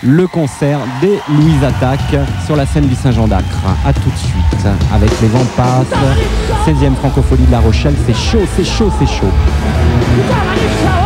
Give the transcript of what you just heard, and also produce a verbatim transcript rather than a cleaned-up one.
le concert des Louise Attaque sur la scène du Saint-Jean d'Acre. A tout de suite avec les vents passent, seizième francophonie de La Rochelle. C'est chaud, c'est chaud, c'est chaud.